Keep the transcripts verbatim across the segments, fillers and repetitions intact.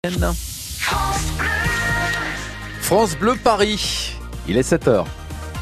France Bleu Paris, il est sept heures.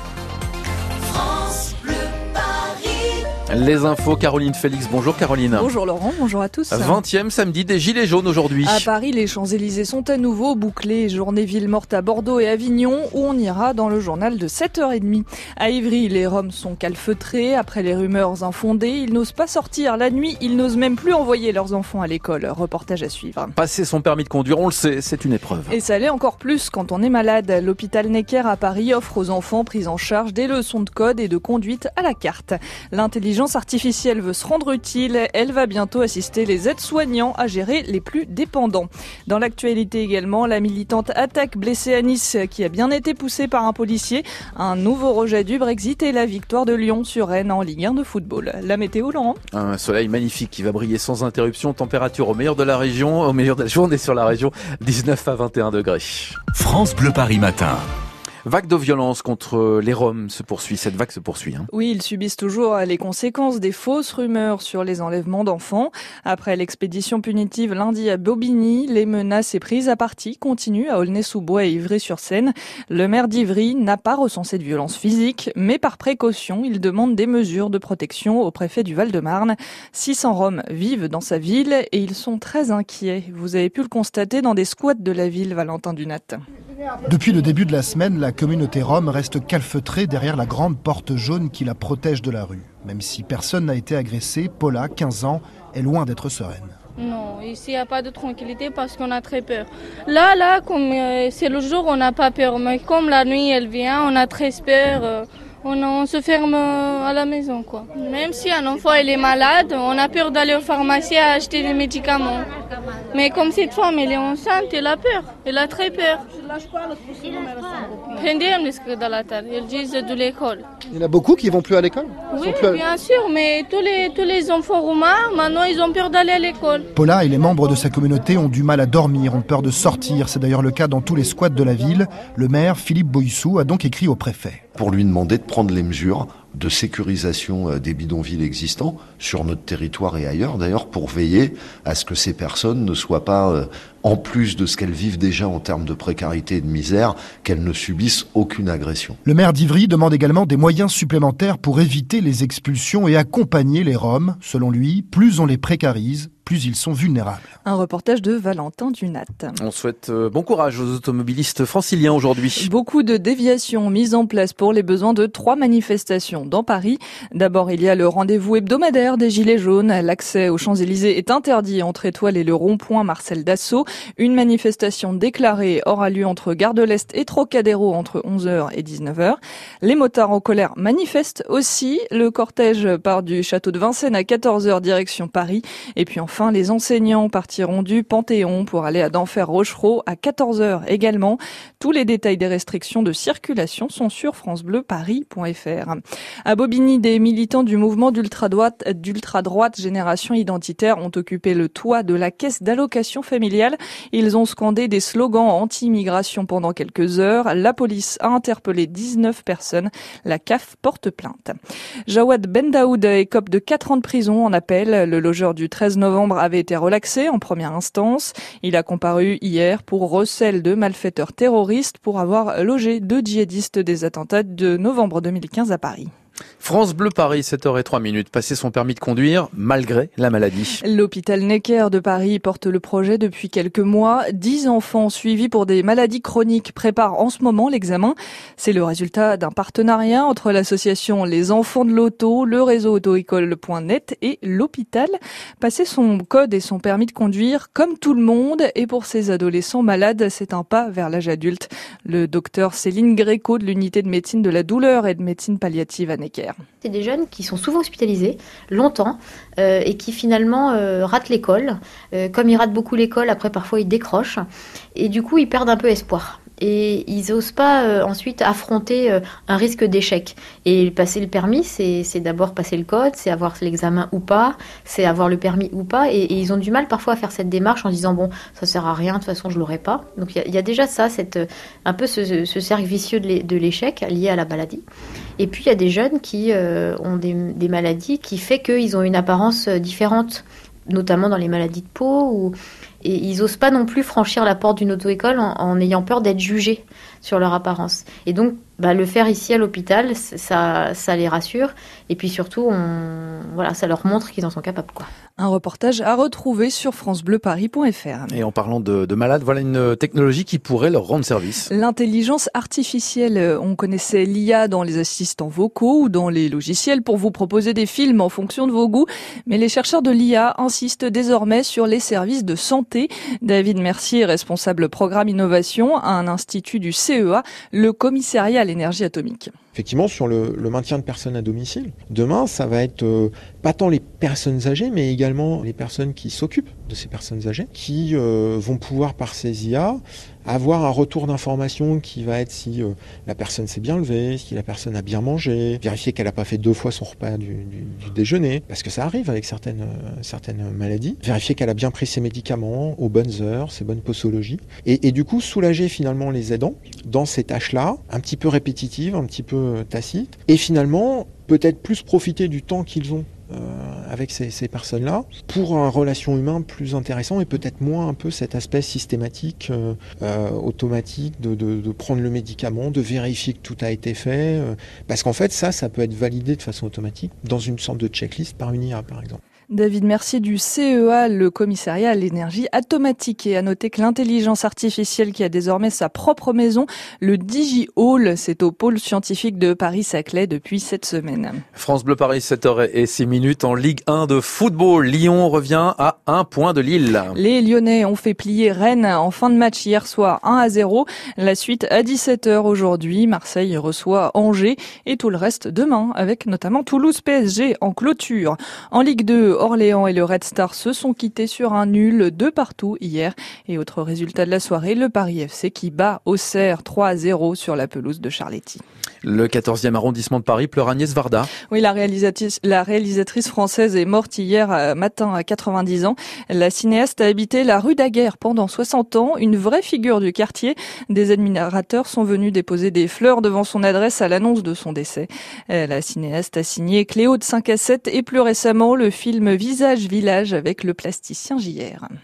Les infos, Caroline Félix. Bonjour Caroline. Bonjour Laurent, bonjour à tous. vingtième samedi des Gilets jaunes aujourd'hui. À Paris, les Champs-Élysées sont à nouveau bouclés. Journée ville morte à Bordeaux et Avignon, où on ira dans le journal de sept heures trente. À Ivry, les Roms sont calfeutrés. Après les rumeurs infondées, ils n'osent pas sortir la nuit. Ils n'osent même plus envoyer leurs enfants à l'école. Reportage à suivre. Passer son permis de conduire, on le sait, c'est une épreuve. Et ça l'est encore plus quand on est malade. L'hôpital Necker à Paris offre aux enfants pris en charge des leçons de code et de conduite à la carte. L'intelligence artificielle veut se rendre utile. Elle va bientôt assister les aides-soignants à gérer les plus dépendants. Dans l'actualité également, la militante attaque blessée à Nice qui a bien été poussée par un policier. Un nouveau rejet du Brexit et la victoire de Lyon sur Rennes en Ligue un de football. La météo, Laurent ? Un soleil magnifique qui va briller sans interruption. Température au meilleur de la région, au meilleur de la journée sur la région, dix-neuf à vingt et un degrés. France Bleu Paris matin. Vague de violence contre les Roms se poursuit. Cette vague se poursuit. Hein. Oui, ils subissent toujours les conséquences des fausses rumeurs sur les enlèvements d'enfants. Après l'expédition punitive lundi à Bobigny, les menaces et prises à partie continuent à Aulnay-sous-Bois et Ivry-sur-Seine. Le maire d'Ivry n'a pas recensé de violence physique, mais par précaution, il demande des mesures de protection au préfet du Val-de-Marne. six cents Roms vivent dans sa ville et ils sont très inquiets. Vous avez pu le constater dans des squats de la ville, Valentin Dunat. Depuis le début de la semaine, la communauté rome reste calfeutrée derrière la grande porte jaune qui la protège de la rue. Même si personne n'a été agressé, Paula, quinze ans, est loin d'être sereine. Non, ici il n'y a pas de tranquillité parce qu'on a très peur. Là, là, comme euh, c'est le jour, on n'a pas peur. Mais comme la nuit, elle vient, on a très peur. Euh, on, on se ferme euh, à la maison, quoi. Même si un enfant il est malade, on a peur d'aller au pharmacie à acheter des médicaments. Mais comme cette femme, elle est enceinte, elle a peur. Elle a très peur. Ils disent de l'école. Il y en a beaucoup qui vont plus à l'école ? Oui, à... bien sûr, mais tous les, tous les enfants roumains, maintenant, ils ont peur d'aller à l'école. Paula et les membres de sa communauté ont du mal à dormir, ont peur de sortir. C'est d'ailleurs le cas dans tous les squats de la ville. Le maire, Philippe Boissou, a donc écrit au préfet. Pour lui demander de prendre les mesures de sécurisation des bidonvilles existants sur notre territoire et ailleurs, d'ailleurs, pour veiller à ce que ces personnes ne soient pas, euh, en plus de ce qu'elles vivent déjà en termes de précarité et de misère, qu'elles ne subissent aucune agression. Le maire d'Ivry demande également des moyens supplémentaires pour éviter les expulsions et accompagner les Roms. Selon lui, plus on les précarise, plus ils sont vulnérables. Un reportage de Valentin Dunat. On souhaite bon courage aux automobilistes franciliens aujourd'hui. Beaucoup de déviations mises en place pour les besoins de trois manifestations dans Paris. D'abord, il y a le rendez-vous hebdomadaire des Gilets jaunes. L'accès aux Champs-Élysées est interdit entre Étoile et le rond-point Marcel Dassault. Une manifestation déclarée aura lieu entre Gare de l'Est et Trocadéro entre onze heures et dix-neuf heures. Les motards en colère manifestent aussi. Le cortège part du château de Vincennes à quatorze heures direction Paris. Et puis enfin, Enfin, les enseignants partiront du Panthéon pour aller à Denfert-Rochereau à quatorze heures également. Tous les détails des restrictions de circulation sont sur francebleuparis point f r. À Bobigny, des militants du mouvement d'ultra-droite, d'ultra-droite Génération Identitaire ont occupé le toit de la caisse d'allocation familiale. Ils ont scandé des slogans anti-immigration pendant quelques heures. La police a interpellé dix-neuf personnes. La C A F porte plainte. Jawad Bendaoud écope de quatre ans de prison en appel. Le logeur du treize novembre avait été relaxé en première instance. Il a comparu hier pour recel de malfaiteurs terroristes pour avoir logé deux djihadistes des attentats de novembre deux mille quinze à Paris. France Bleu Paris, sept heures trois minutes. Passer son permis de conduire malgré la maladie. L'hôpital Necker de Paris porte le projet depuis quelques mois. Dix enfants suivis pour des maladies chroniques préparent en ce moment l'examen. C'est le résultat d'un partenariat entre l'association Les Enfants de l'Auto, le réseau auto-école point net et l'hôpital. Passer son code et son permis de conduire comme tout le monde. Et pour ces adolescents malades, c'est un pas vers l'âge adulte. Le docteur Céline Gréco de l'unité de médecine de la douleur et de médecine palliative à Necker. C'est des jeunes qui sont souvent hospitalisés longtemps euh, et qui finalement euh, ratent l'école. Euh, comme ils ratent beaucoup l'école, après parfois ils décrochent et du coup ils perdent un peu espoir. Et ils n'osent pas euh, ensuite affronter euh, un risque d'échec. Et passer le permis, c'est, c'est d'abord passer le code, c'est avoir l'examen ou pas, c'est avoir le permis ou pas. Et, et ils ont du mal parfois à faire cette démarche en disant bon, ça sert à rien, de toute façon je l'aurai pas. Donc il y, y a déjà ça, cette, un peu ce, ce cercle vicieux de l'échec lié à la maladie. Et puis il y a des jeunes qui euh, ont des, des maladies qui fait qu'ils ont une apparence différente, notamment dans les maladies de peau ou Et ils osent pas non plus franchir la porte d'une auto-école en, en ayant peur d'être jugés sur leur apparence. Et donc, bah, le faire ici à l'hôpital, ça, ça les rassure. Et puis surtout, on, voilà, ça leur montre qu'ils en sont capables, quoi. Un reportage à retrouver sur francebleuparis point f r. Et en parlant de, de malades, voilà une technologie qui pourrait leur rendre service. L'intelligence artificielle. On connaissait l'I A dans les assistants vocaux ou dans les logiciels pour vous proposer des films en fonction de vos goûts. Mais les chercheurs de l'I A insistent désormais sur les services de santé. David Mercier, responsable programme innovation à un institut du C E A, le commissariat à l'énergie atomique. Effectivement, sur le, le maintien de personnes à domicile, demain, ça va être euh, pas tant les personnes âgées, mais également les personnes qui s'occupent de ces personnes âgées, qui euh, vont pouvoir, par ces I A, avoir un retour d'information qui va être si euh, la personne s'est bien levée, si la personne a bien mangé, vérifier qu'elle n'a pas fait deux fois son repas du, du, du déjeuner, parce que ça arrive avec certaines, euh, certaines maladies, vérifier qu'elle a bien pris ses médicaments aux bonnes heures, ses bonnes posologies, et, et du coup soulager finalement les aidants dans ces tâches-là, un petit peu répétitives, un petit peu tacites, et finalement peut-être plus profiter du temps qu'ils ont Euh, avec ces, ces personnes-là, pour un relation humain plus intéressant et peut-être moins un peu cet aspect systématique, euh, euh, automatique, de, de, de prendre le médicament, de vérifier que tout a été fait, euh, parce qu'en fait ça, ça peut être validé de façon automatique dans une sorte de checklist par une I A par exemple. David Mercier du C E A, le commissariat à l'énergie atomique. Et à noter que l'intelligence artificielle qui a désormais sa propre maison, le DigiHall, c'est au pôle scientifique de Paris-Saclay depuis cette semaine. France Bleu Paris, sept heures six minutes en Ligue un de football. Lyon revient à un point de Lille. Les Lyonnais ont fait plier Rennes en fin de match hier soir un à zéro. La suite à dix-sept heures aujourd'hui. Marseille reçoit Angers et tout le reste demain avec notamment Toulouse-P S G en clôture. En Ligue deux, Orléans et le Red Star se sont quittés sur un nul de partout hier. Et autre résultat de la soirée, le Paris F C qui bat Auxerre trois à zéro sur la pelouse de Charletti. Le quatorzième arrondissement de Paris pleure Agnès Varda. Oui, la réalisatrice, la réalisatrice française est morte hier matin à quatre-vingt-dix ans. La cinéaste a habité la rue Daguerre pendant soixante ans, une vraie figure du quartier. Des admirateurs sont venus déposer des fleurs devant son adresse à l'annonce de son décès. La cinéaste a signé Cléo de cinq à sept et plus récemment le film Visage Village avec le plasticien J R.